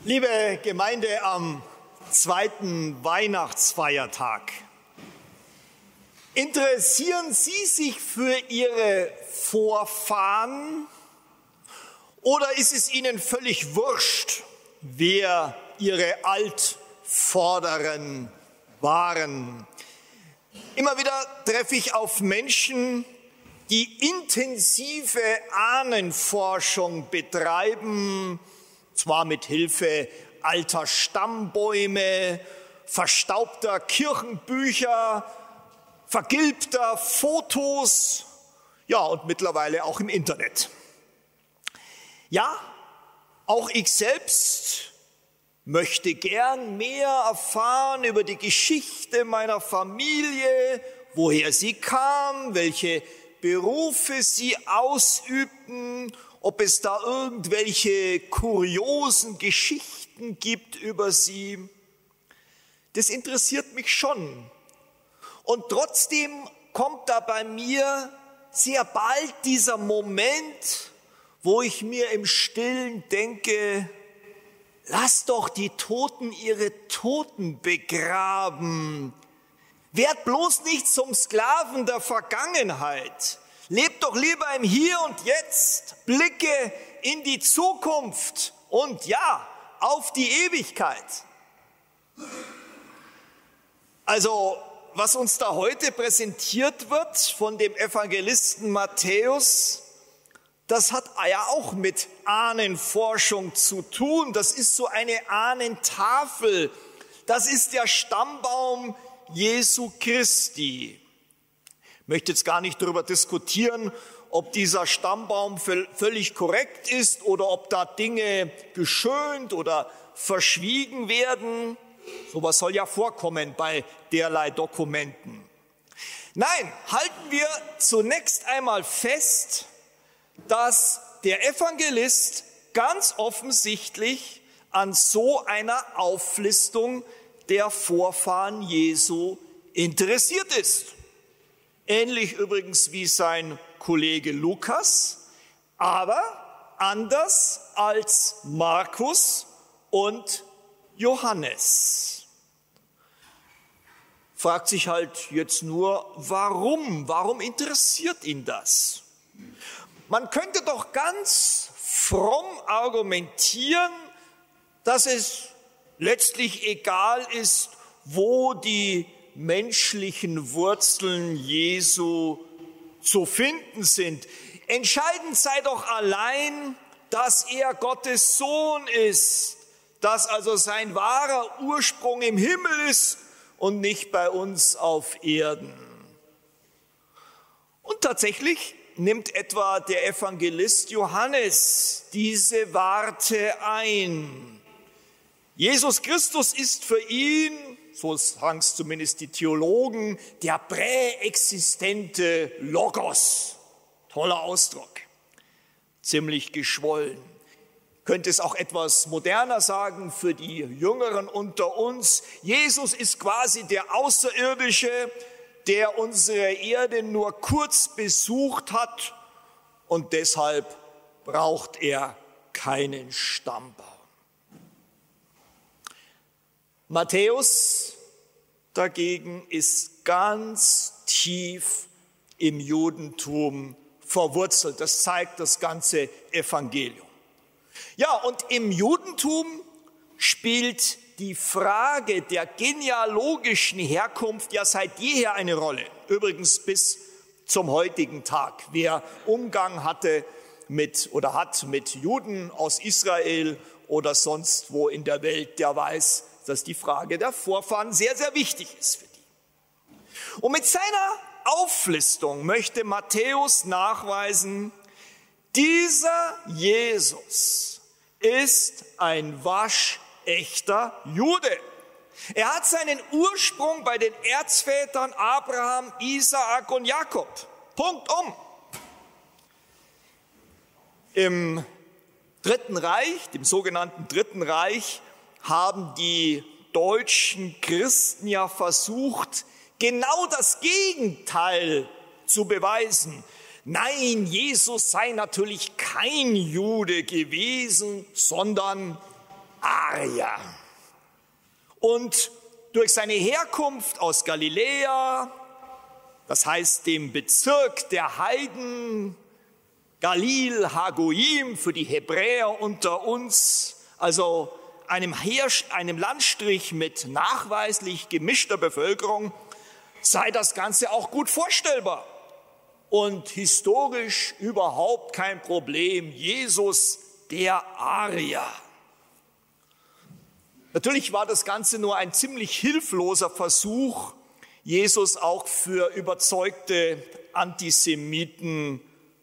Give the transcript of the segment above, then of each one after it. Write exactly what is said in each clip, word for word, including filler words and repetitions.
Liebe Gemeinde am zweiten Weihnachtsfeiertag, interessieren Sie sich für Ihre Vorfahren oder ist es Ihnen völlig wurscht, wer Ihre Altvorderen waren? Immer wieder treffe ich auf Menschen, die intensive Ahnenforschung betreiben, zwar mit Hilfe alter Stammbäume, verstaubter Kirchenbücher, vergilbter Fotos, ja und mittlerweile auch im Internet. Ja, auch ich selbst möchte gern mehr erfahren über die Geschichte meiner Familie, woher sie kam, welche Berufe sie ausübten, ob es da irgendwelche kuriosen Geschichten gibt über sie. Das interessiert mich schon. Und trotzdem kommt da bei mir sehr bald dieser Moment, wo ich mir im Stillen denke, lass doch die Toten ihre Toten begraben. Werd bloß nicht zum Sklaven der Vergangenheit. Leb doch lieber im Hier und Jetzt. Blicke in die Zukunft und ja, auf die Ewigkeit. Also, was uns da heute präsentiert wird von dem Evangelisten Matthäus, das hat ja auch mit Ahnenforschung zu tun. Das ist so eine Ahnentafel. Das ist der Stammbaum Jesu Christi. Ich möchte jetzt gar nicht darüber diskutieren, ob dieser Stammbaum völlig korrekt ist oder ob da Dinge geschönt oder verschwiegen werden. Sowas soll ja vorkommen bei derlei Dokumenten. Nein, halten wir zunächst einmal fest, dass der Evangelist ganz offensichtlich an so einer Auflistung der Vorfahren Jesu interessiert ist. Ähnlich übrigens wie sein Kollege Lukas, aber anders als Markus und Johannes. Fragt sich halt jetzt nur, warum? Warum interessiert ihn das? Man könnte doch ganz fromm argumentieren, dass es letztlich egal ist, wo die menschlichen Wurzeln Jesu zu finden sind. Entscheidend sei doch allein, dass er Gottes Sohn ist, dass also sein wahrer Ursprung im Himmel ist und nicht bei uns auf Erden. Und tatsächlich nimmt etwa der Evangelist Johannes diese Warte ein. Jesus Christus ist für ihn, so sagen es zumindest die Theologen, der präexistente Logos. Toller Ausdruck, ziemlich geschwollen. Könnte es auch etwas moderner sagen für die Jüngeren unter uns. Jesus ist quasi der Außerirdische, der unsere Erde nur kurz besucht hat und deshalb braucht er keinen Stammbaum. Matthäus dagegen ist ganz tief im Judentum verwurzelt. Das zeigt das ganze Evangelium. Ja, und im Judentum spielt die Frage der genealogischen Herkunft ja seit jeher eine Rolle. Übrigens bis zum heutigen Tag. Wer Umgang hatte mit oder hat mit Juden aus Israel oder sonst wo in der Welt, der weiß, dass die Frage der Vorfahren sehr, sehr wichtig ist für die. Und mit seiner Auflistung möchte Matthäus nachweisen, dieser Jesus ist ein waschechter Jude. Er hat seinen Ursprung bei den Erzvätern Abraham, Isaak und Jakob. Punkt um. Im Dritten Reich, dem sogenannten Dritten Reich, haben die deutschen Christen ja versucht, genau das Gegenteil zu beweisen. Nein, Jesus sei natürlich kein Jude gewesen, sondern Arier. Und durch seine Herkunft aus Galiläa, das heißt dem Bezirk der Heiden, Galil, Hagoim für die Hebräer unter uns, also einem, Herr- einem Landstrich mit nachweislich gemischter Bevölkerung, sei das Ganze auch gut vorstellbar und historisch überhaupt kein Problem. Jesus, der Arier. Natürlich war das Ganze nur ein ziemlich hilfloser Versuch, Jesus auch für überzeugte Antisemiten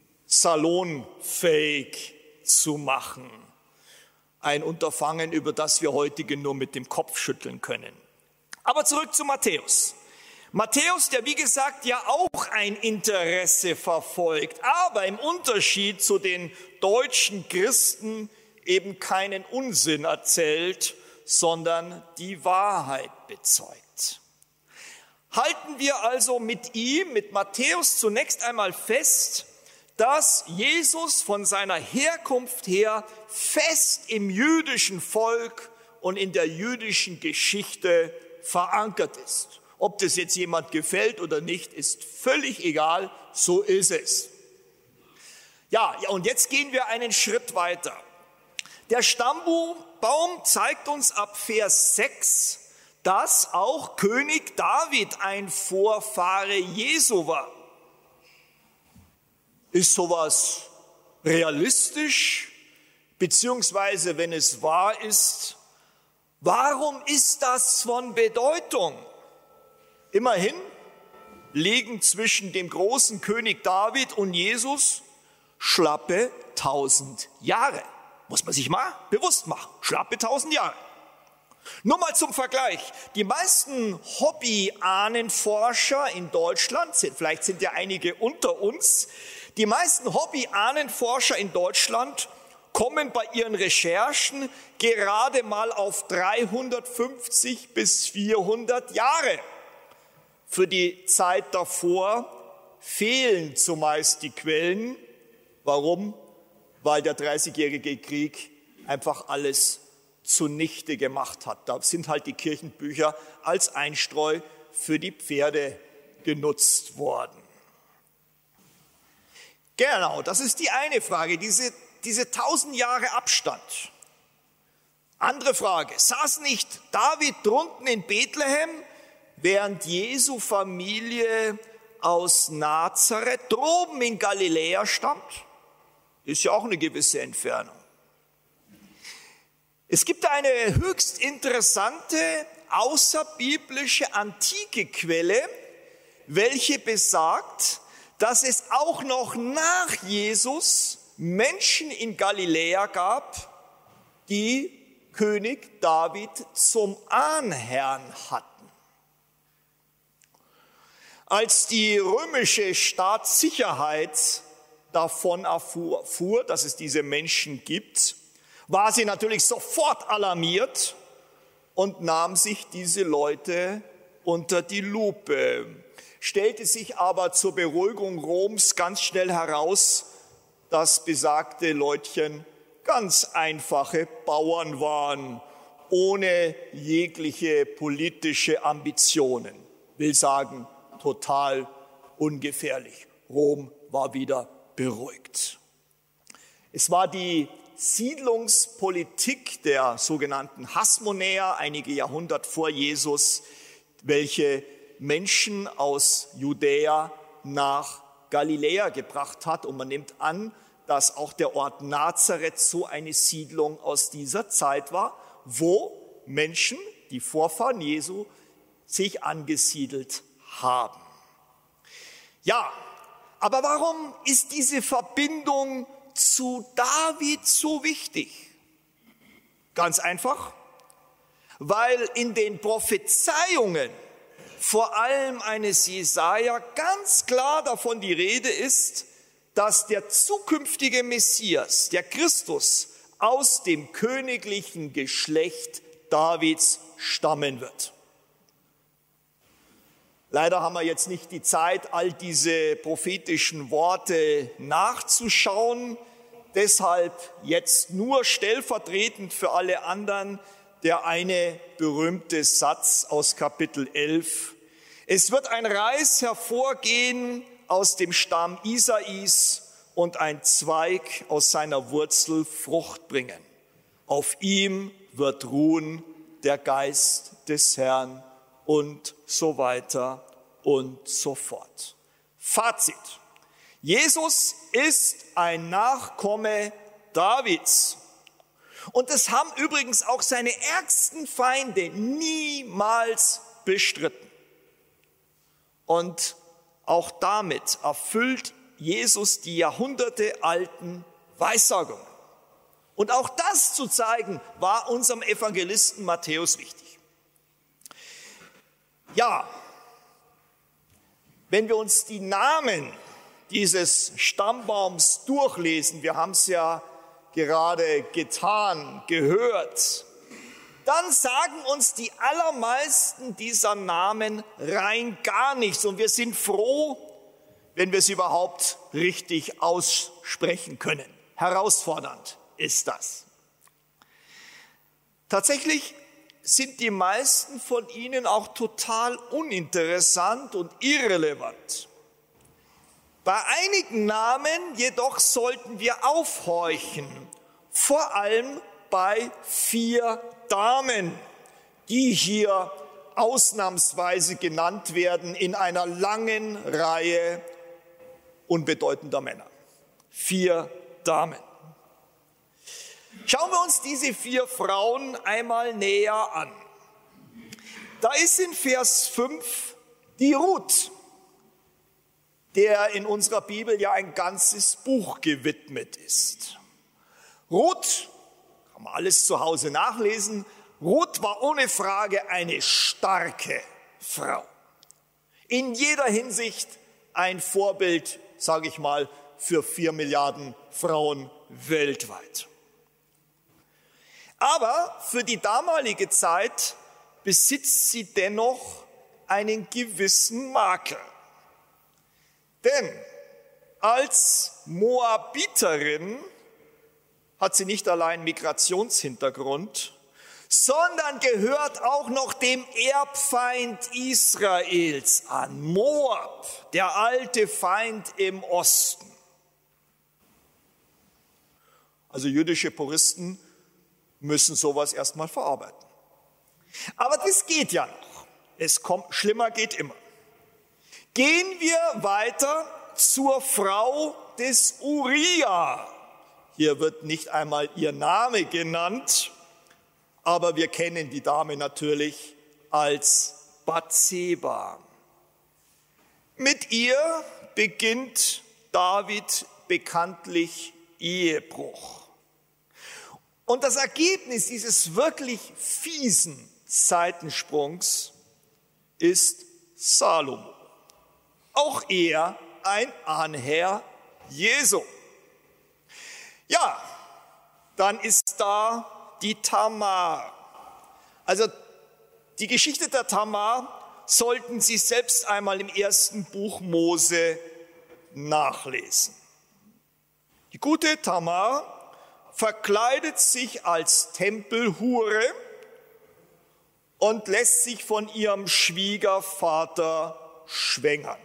salonfähig zu machen. Ein Unterfangen, über das wir heutige nur mit dem Kopf schütteln können. Aber zurück zu Matthäus. Matthäus, der wie gesagt ja auch ein Interesse verfolgt, aber im Unterschied zu den deutschen Christen eben keinen Unsinn erzählt, sondern die Wahrheit bezeugt. Halten wir also mit ihm, mit Matthäus zunächst einmal fest, dass Jesus von seiner Herkunft her fest im jüdischen Volk und in der jüdischen Geschichte verankert ist. Ob das jetzt jemand gefällt oder nicht, ist völlig egal, so ist es. Ja, ja, und jetzt gehen wir einen Schritt weiter. Der Stammbaum zeigt uns ab Vers sechs, dass auch König David ein Vorfahre Jesu war. Ist sowas realistisch? Beziehungsweise, wenn es wahr ist, warum ist das von Bedeutung? Immerhin liegen zwischen dem großen König David und Jesus schlappe tausend Jahre. Muss man sich mal bewusst machen. Schlappe tausend Jahre. Nur mal zum Vergleich. Die meisten Hobby-Ahnenforscher in Deutschland, vielleicht sind ja einige unter uns, die meisten Hobby-Ahnenforscher in Deutschland kommen bei ihren Recherchen gerade mal auf dreihundertfünfzig bis vierhundert Jahre. Für die Zeit davor fehlen zumeist die Quellen. Warum? Weil der Dreißigjährige Krieg einfach alles zunichte gemacht hat. Da sind halt die Kirchenbücher als Einstreu für die Pferde genutzt worden. Genau, das ist die eine Frage, diese, diese tausend Jahre Abstand. Andere Frage, saß nicht David drunten in Bethlehem, während Jesu Familie aus Nazareth droben in Galiläa stammt? Ist ja auch eine gewisse Entfernung. Es gibt eine höchst interessante, außerbiblische, antike Quelle, welche besagt, dass es auch noch nach Jesus Menschen in Galiläa gab, die König David zum Ahnherrn hatten. Als die römische Staatssicherheit davon erfuhr, erfuhr, dass es diese Menschen gibt, war sie natürlich sofort alarmiert und nahm sich diese Leute unter die Lupe. Stellte sich aber zur Beruhigung Roms ganz schnell heraus, dass besagte Leutchen ganz einfache Bauern waren, ohne jegliche politische Ambitionen. Will sagen, total ungefährlich. Rom war wieder beruhigt. Es war die Siedlungspolitik der sogenannten Hasmonäer, einige Jahrhundert vor Jesus, welche Menschen aus Judäa nach Galiläa gebracht hat. Und man nimmt an, dass auch der Ort Nazareth so eine Siedlung aus dieser Zeit war, wo Menschen, die Vorfahren Jesu, sich angesiedelt haben. Ja, aber warum ist diese Verbindung zu David so wichtig? Ganz einfach, weil in den Prophezeiungen vor allem eines Jesaja ganz klar davon die Rede ist, dass der zukünftige Messias, der Christus, aus dem königlichen Geschlecht Davids stammen wird. Leider haben wir jetzt nicht die Zeit, all diese prophetischen Worte nachzuschauen, deshalb jetzt nur stellvertretend für alle anderen der eine berühmte Satz aus Kapitel elf. Es wird ein Reis hervorgehen aus dem Stamm Isais und ein Zweig aus seiner Wurzel Frucht bringen. Auf ihm wird ruhen der Geist des Herrn und so weiter und so fort. Fazit. Jesus ist ein Nachkomme Davids. Und das haben übrigens auch seine ärgsten Feinde niemals bestritten. Und auch damit erfüllt Jesus die jahrhundertealten Weissagungen. Und auch das zu zeigen, war unserem Evangelisten Matthäus wichtig. Ja, wenn wir uns die Namen dieses Stammbaums durchlesen, wir haben es ja gerade getan, gehört, dann sagen uns die allermeisten dieser Namen rein gar nichts. Und wir sind froh, wenn wir es überhaupt richtig aussprechen können. Herausfordernd ist das. Tatsächlich sind die meisten von ihnen auch total uninteressant und irrelevant. Bei einigen Namen jedoch sollten wir aufhorchen, vor allem bei vier Damen, die hier ausnahmsweise genannt werden in einer langen Reihe unbedeutender Männer. Vier Damen. Schauen wir uns diese vier Frauen einmal näher an. Da ist in Vers fünf die Ruth, der in unserer Bibel ja ein ganzes Buch gewidmet ist. Ruth, kann man alles zu Hause nachlesen, Ruth war ohne Frage eine starke Frau. In jeder Hinsicht ein Vorbild, sage ich mal, für vier Milliarden Frauen weltweit. Aber für die damalige Zeit besitzt sie dennoch einen gewissen Makel. Denn als Moabiterin hat sie nicht allein Migrationshintergrund, sondern gehört auch noch dem Erbfeind Israels an, Moab, der alte Feind im Osten. Also jüdische Puristen müssen sowas erstmal verarbeiten. Aber das geht ja noch. Es kommt, schlimmer geht immer. Gehen wir weiter zur Frau des Uria. Hier wird nicht einmal ihr Name genannt, aber wir kennen die Dame natürlich als Bathseba. Mit ihr beginnt David bekanntlich Ehebruch. Und das Ergebnis dieses wirklich fiesen Seitensprungs ist Salomo. Auch er ein Ahnherr Jesu. Ja, dann ist da die Tamar. Also die Geschichte der Tamar sollten Sie selbst einmal im ersten Buch Mose nachlesen. Die gute Tamar verkleidet sich als Tempelhure und lässt sich von ihrem Schwiegervater schwängern.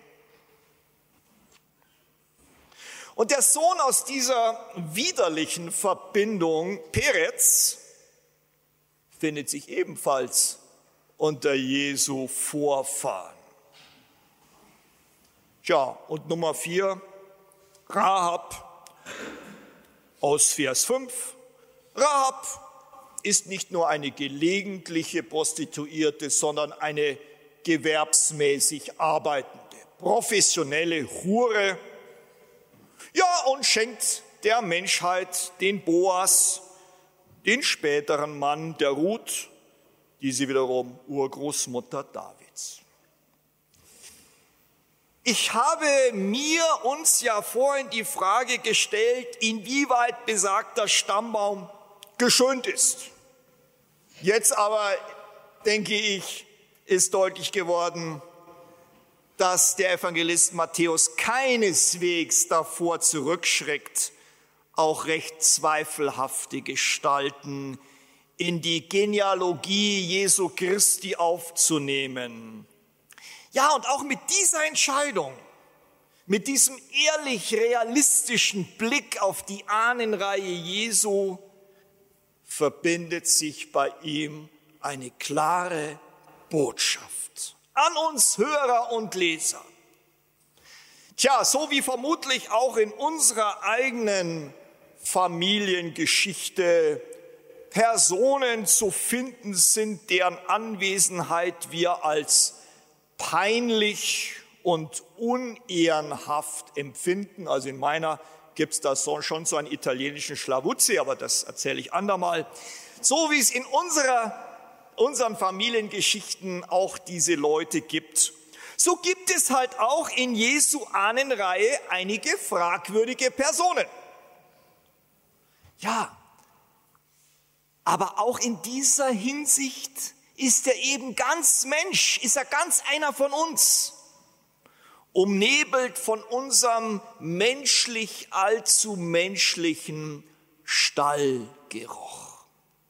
Und der Sohn aus dieser widerlichen Verbindung, Perez, findet sich ebenfalls unter Jesu Vorfahren. Tja, und Nummer vier, Rahab aus Vers fünf. Rahab ist nicht nur eine gelegentliche Prostituierte, sondern eine gewerbsmäßig arbeitende, professionelle Hure. Ja, und schenkt der Menschheit den Boas, den späteren Mann der Ruth, diese wiederum Urgroßmutter Davids. Ich habe mir, uns ja vorhin die Frage gestellt, inwieweit besagter Stammbaum geschönt ist. Jetzt aber, denke ich, ist deutlich geworden, dass der Evangelist Matthäus keineswegs davor zurückschreckt, auch recht zweifelhafte Gestalten in die Genealogie Jesu Christi aufzunehmen. Ja, und auch mit dieser Entscheidung, mit diesem ehrlich realistischen Blick auf die Ahnenreihe Jesu, verbindet sich bei ihm eine klare Botschaft an uns Hörer und Leser. Tja, so wie vermutlich auch in unserer eigenen Familiengeschichte Personen zu finden sind, deren Anwesenheit wir als peinlich und unehrenhaft empfinden. Also in meiner gibt es da so, schon so einen italienischen Schlawuzzi, aber das erzähle ich andermal. So wie es in unserer, unseren Familiengeschichten auch diese Leute gibt, so gibt es halt auch in Jesu Ahnenreihe einige fragwürdige Personen. Ja, aber auch in dieser Hinsicht ist er eben ganz Mensch, ist er ganz einer von uns, umnebelt von unserem menschlich allzu menschlichen Stallgeruch.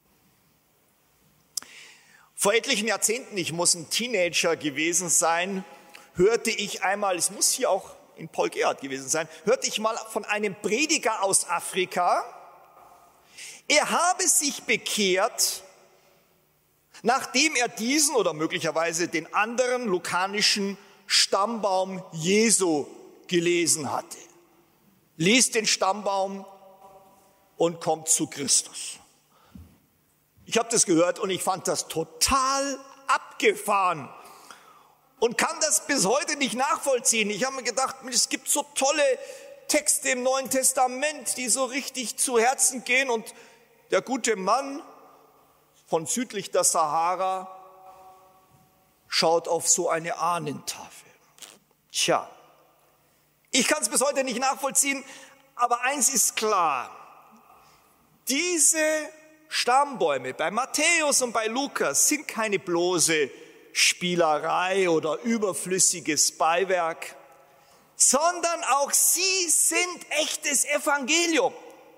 Vor etlichen Jahrzehnten, ich muss ein Teenager gewesen sein, hörte ich einmal, es muss hier auch in Paul Gerhardt gewesen sein, hörte ich mal von einem Prediger aus Afrika, er habe sich bekehrt, nachdem er diesen oder möglicherweise den anderen lukanischen Stammbaum Jesu gelesen hatte. Liest den Stammbaum und kommt zu Christus. Ich habe das gehört und ich fand das total abgefahren und kann das bis heute nicht nachvollziehen. Ich habe mir gedacht, es gibt so tolle Texte im Neuen Testament, die so richtig zu Herzen gehen, und der gute Mann von südlich der Sahara schaut auf so eine Ahnentafel. Tja, ich kann es bis heute nicht nachvollziehen, aber eins ist klar: Diese Stammbäume bei Matthäus und bei Lukas sind keine bloße Spielerei oder überflüssiges Beiwerk, sondern auch sie sind echtes Evangelium.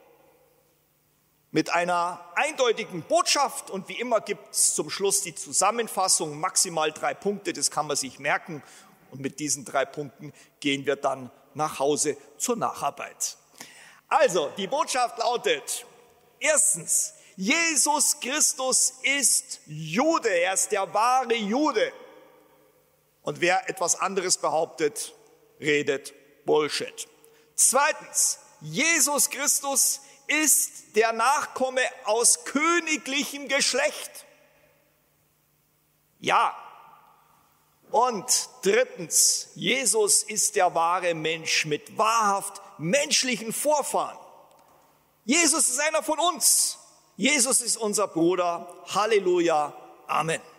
Mit einer eindeutigen Botschaft, und wie immer gibt es zum Schluss die Zusammenfassung, maximal drei Punkte, das kann man sich merken, und mit diesen drei Punkten gehen wir dann nach Hause zur Nacharbeit. Also, die Botschaft lautet: Erstens, Jesus Christus ist Jude, er ist der wahre Jude. Und wer etwas anderes behauptet, redet Bullshit. Zweitens, Jesus Christus ist der Nachkomme aus königlichem Geschlecht. Ja. Und drittens, Jesus ist der wahre Mensch mit wahrhaft menschlichen Vorfahren. Jesus ist einer von uns. Jesus ist unser Bruder. Halleluja. Amen.